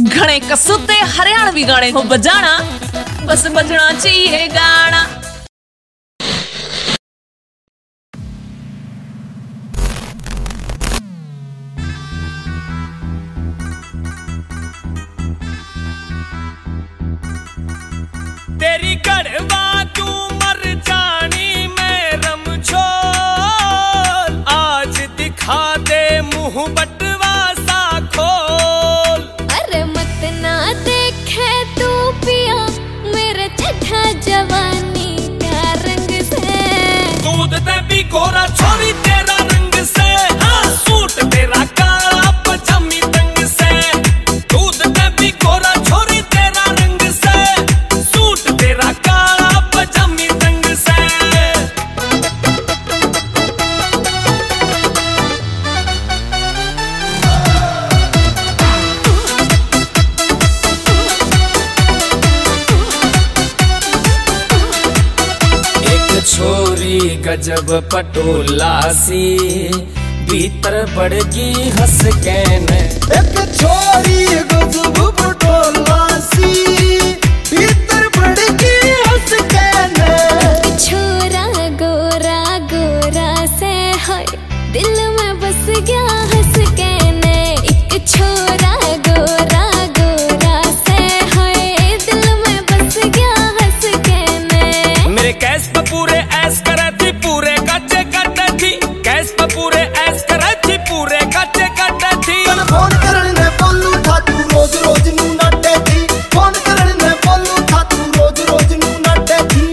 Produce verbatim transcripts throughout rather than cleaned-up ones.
घने कसूते हरियाणवी गाने हो बजाना, बस बजना चाहिए गाना। तेरी कड़वा तू मर जानी मैं रमझोल, आज दिखा दे मुंह बटवा सा खोल। अरे मत ना देखे तू पिया मेरे चढ़ा जवानी का रंग से, दूध ते भी गोरा छोरी तेरा रंग से, हाँ सूट तेरा काला पजामी तंग से, दूध ते भी गोरा छोरी तेरा रंग से, सूट तेरा काला पजामी तंग से। एक छोरी गजब पटोला सी, भीतर बड़गी हंस के न। एक छोरी गजब पटोला सी, भीतर बड़गी हंस के न। छोरा गोरा गोरा से है दिल में बस गया हंस के ने। एक छोरा गोरा गोरा से है दिल में बस गया हंस के ने। मेरे कैस पे पूरे ऐस करे थी, पूरे कच्चे कटे थी, कैस पे पूरे ऐस करे थी, पूरे कच्चे कटे थी। फोन करने ने बोलू था तू रोज रोज नू नटे थी, फोन करने ने बोलू था तू रोज रोज नू नटे थी।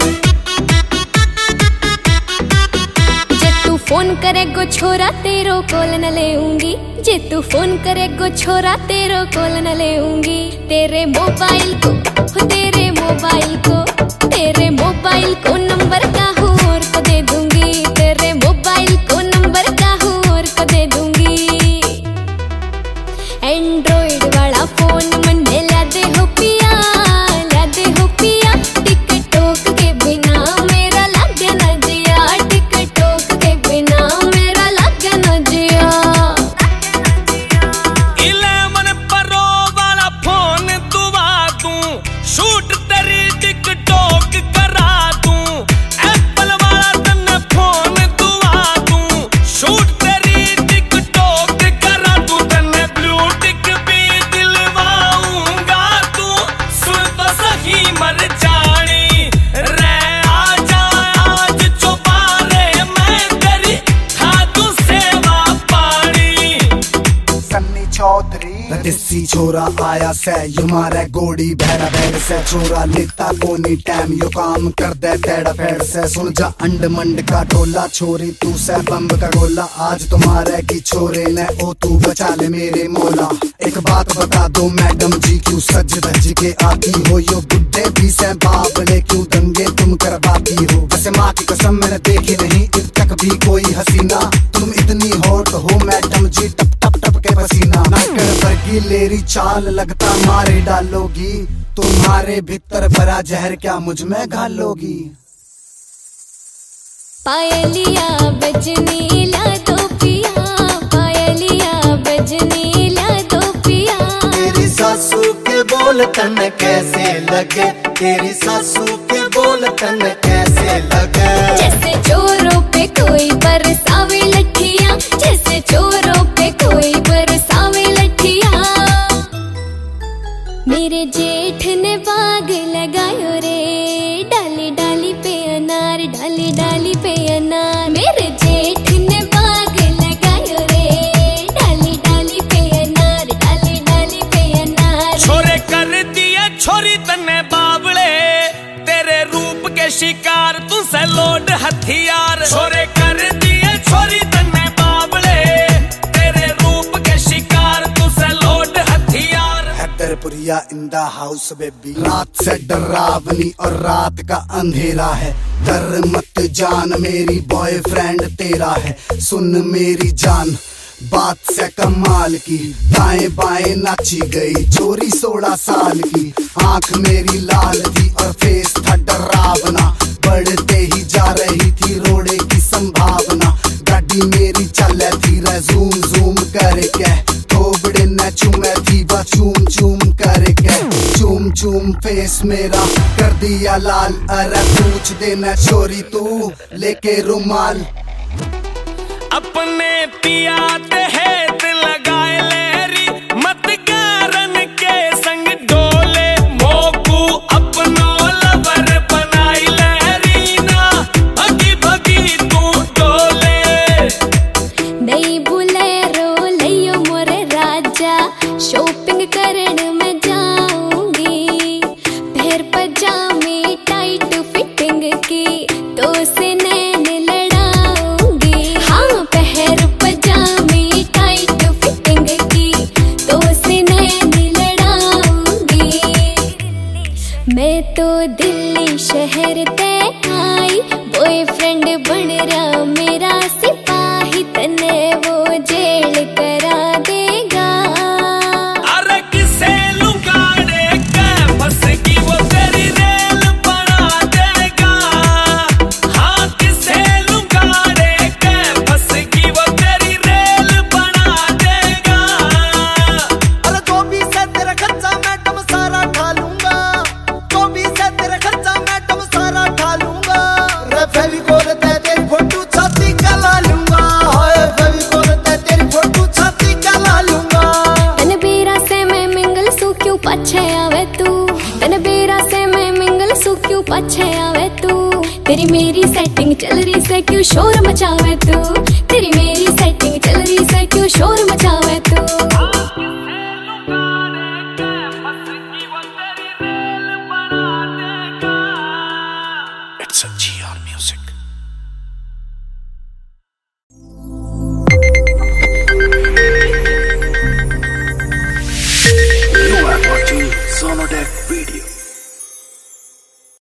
जे तू फोन करे गो छोरा तेरो कॉल न लेऊंगी, जे तू फोन करे गो छोरा तेरो कॉल न लेऊंगी। तेरे मोबाइल को हो तेरे मोबाइल को, तेरे मोबाइल को नंबर का और को दे दूंगी, तेरे मोबाइल को नंबर का और को दे दूंगी। एंड्रॉइड वाला फोन मंडे ला दे हो पिया, ला दे हो पिया। टिकटॉक के बिना मेरा लागे न जिया, टिकटॉक के बिना मेरा लागे न जिया। इलेवन प्रो वाला फोन दुआ दूं, शूट तेरी टिकटॉक करा दूं। एप्पल वाला तन्ने फोन दुआ दूं, शूट तेरी टिकटॉक करा दूं। तन्ने ब्लू टिक भी दिलवाऊंगा, तू सुन तो सही मर जानी रे। आजा आज चौबारे मैं तेरी खा दूं सेवा पानी। सन्नी चौधरी देसी छोरा आया से, यो मारे गोड़ी भैरा भैर से। छोरा लेता कोनी टाइम, यो काम कर दे तेड़ा फेड़ से। सुन जा अंड मंड का टोला, छोरी तू से बम्ब का गोला। आज तुम्हारे की छोरे ने ओ तू बचा ले मेरे मौला। एक बात बता दो मैडम जी, क्यों सज धज के आती हो? यो बुड्ढे भी से बाप ले, क्यों दंगे तुम करवाती हो? वैसे माँ की कसम मैंने देखी नहीं अब तक भी कोई हसीना, तुम इतनी हॉट हो मैडम जी, टप टप टप के पसीना। नाकर वर्गी लेरी चाल लगता मारे डालोगी, तुम्हारे भीतर भरा जहर क्या मुझ में घालोगी? पायलिया बजनी ला दो पिया, पायलिया बजनी ला दो पिया। तेरी सासू के बोल तन कैसे लगे, तेरी सासू के बोल तन कैसे लगे? जैसे चोरों पे कोई बरसावे लठियां, जैसे चोरों पे कोई बरसावे लठियां। मेरे जेठ ने बाग लगायो रे, डाली डाली पे अनार, डाली डाली पे अनार। मेरे जेठ ने बाग लगायो रे, डाली डाली पे अनार, डाली डाली पे अनार। छोरे कर दिए छोरी तन्ने बावले, तेरे रूप के शिकार तुझसे लोड हथियार। छोरे कर दिए छोरी तन्ने बावले, तेरे रूप के शिकार तुझसे लोड हथियार। Haidarpuriya in the house baby, रात से डरावनी और रात का अंधेरा है। डर मत जान मेरी बॉयफ्रेंड तेरा है। सुन मेरी जान बात से कमाल की, दाएं बाएं नाची गई छोरी सोलह साल की। आंख मेरी लाल थी और फेस था डरावना, बढ़ते ही जा रही थी रोड़े की संभावना। गाड़ी मेरी चल थी रे जूम जूम करके, थोबड़े न चूमे थी वह चूम चूम कर चूम फेस मेरा कर दिया लाल। अरे पूछ देना चोरी तू लेके रुमाल। अपने पिया ते हेत लगाए लेरी मत गारन के संग डोले मोकू अपनो लवर बनाई लेरी ना भगी भगी तू डोले। नहीं बुलेरो लियो मोरे राजा शॉपिंग करन में जाऊंगी। फिर पजामे टाइट फिटिंग की तो से नैन लड़ाऊंगी। हाँ पहर पजामे टाइट फिटिंग की तो से नैन लड़ाऊंगी। मैं तो दिल्ली शहर ते आई बॉयफ्रेंड बन रहा मेरा सिपाही तने वो जेल करा देगा। अरे किसे लुगाड़े के बस की वो तेरी रेल बना देगा। हाँ किसे लुगाड़े के बस की वो तेरी रेल बना देगा। अरे जो भी से तेरा खर्चा मैडम सारा उठा लूंगा। जो भी से तेरा खर्चा मैडम सारा उठा लूंगा। रे फेविकोल ते तेरी फोटो छाती गला लूंगा। हाय फेविकोल ते तेरी फोटो छाती गला लूंगा। तन बेरा से मैं मिंगल सू क्यों पाछे आवे तू। तन बेरा से मैं मिंगल सू क्यों पाछे आवे तू। तेरी मेरी सेटिंग चल रही से क्यों शोर मचावे तू। तेरी मेरी सेटिंग चल रही से क्यों शोर मचावे तू। It's a G R music. You are watching Sonodeck Video.